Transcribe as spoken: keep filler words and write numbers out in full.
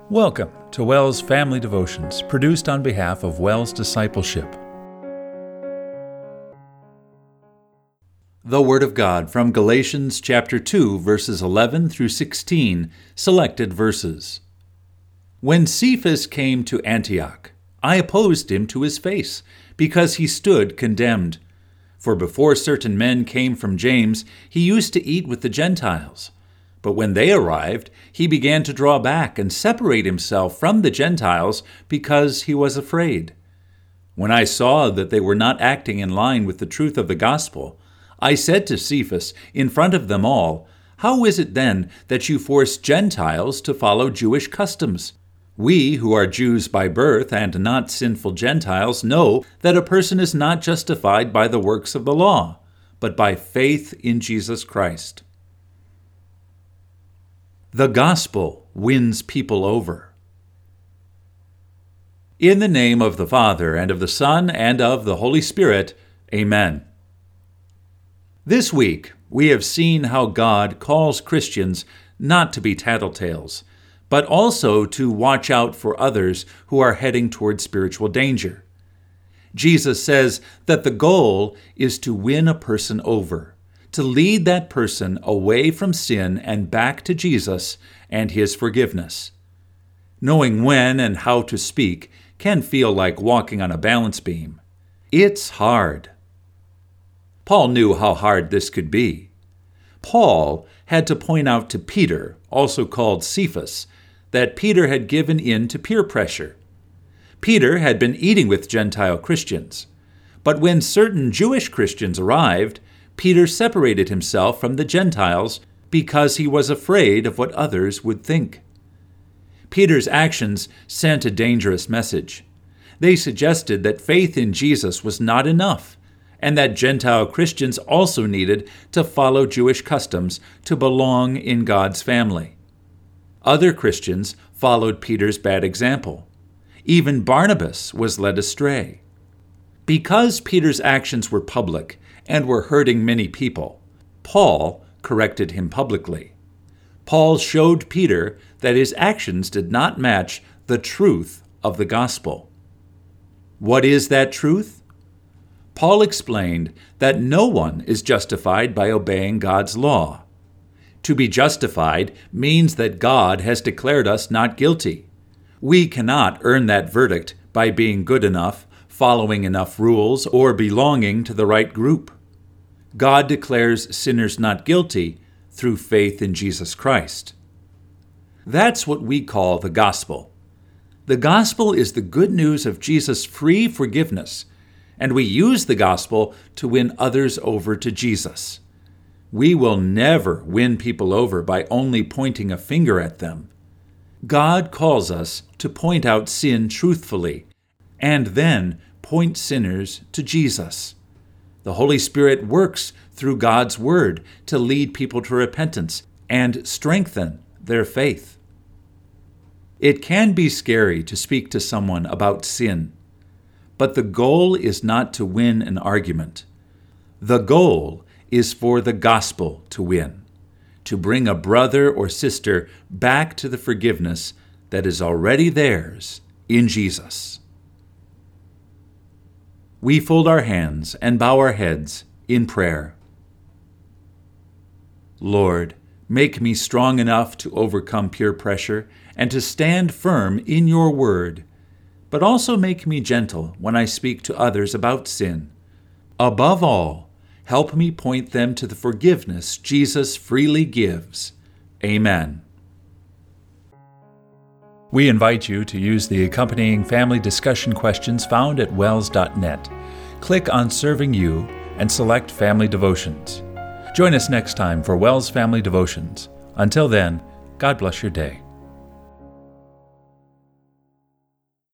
Welcome to WELS Family Devotions, produced on behalf of WELS Discipleship. The Word of God from Galatians chapter two, verses eleven through sixteen, selected verses. When Cephas came to Antioch, I opposed him to his face, because he stood condemned. For before certain men came from James, he used to eat with the Gentiles. But when they arrived, he began to draw back and separate himself from the Gentiles because he was afraid. When I saw that they were not acting in line with the truth of the gospel, I said to Cephas in front of them all, "How is it then that you force Gentiles to follow Jewish customs? We, who are Jews by birth and not sinful Gentiles, know that a person is not justified by the works of the law, but by faith in Jesus Christ." The gospel wins people over. In the name of the Father, and of the Son, and of the Holy Spirit, Amen. This week, we have seen how God calls Christians not to be tattletales, but also to watch out for others who are heading toward spiritual danger. Jesus says that the goal is to win a person over, to lead that person away from sin and back to Jesus and His forgiveness. Knowing when and how to speak can feel like walking on a balance beam. It's hard. Paul knew how hard this could be. Paul had to point out to Peter, also called Cephas, that Peter had given in to peer pressure. Peter had been eating with Gentile Christians, but when certain Jewish Christians arrived, Peter separated himself from the Gentiles because he was afraid of what others would think. Peter's actions sent a dangerous message. They suggested that faith in Jesus was not enough, and that Gentile Christians also needed to follow Jewish customs to belong in God's family. Other Christians followed Peter's bad example. Even Barnabas was led astray. Because Peter's actions were public and were hurting many people, Paul corrected him publicly. Paul showed Peter that his actions did not match the truth of the gospel. What is that truth? Paul explained that no one is justified by obeying God's law. To be justified means that God has declared us not guilty. We cannot earn that verdict by being good enough, following enough rules, or belonging to the right group. God declares sinners not guilty through faith in Jesus Christ. That's what we call the gospel. The gospel is the good news of Jesus' free forgiveness, and we use the gospel to win others over to Jesus. We will never win people over by only pointing a finger at them. God calls us to point out sin truthfully, and then point sinners to Jesus. The Holy Spirit works through God's Word to lead people to repentance and strengthen their faith. It can be scary to speak to someone about sin, but the goal is not to win an argument. The goal is for the gospel to win, to bring a brother or sister back to the forgiveness that is already theirs in Jesus. We fold our hands and bow our heads in prayer. Lord, make me strong enough to overcome peer pressure and to stand firm in your word, but also make me gentle when I speak to others about sin. Above all, help me point them to the forgiveness Jesus freely gives. Amen. We invite you to use the accompanying family discussion questions found at wels dot net. Click on Serving You and select Family Devotions. Join us next time for WELS Family Devotions. Until then, God bless your day.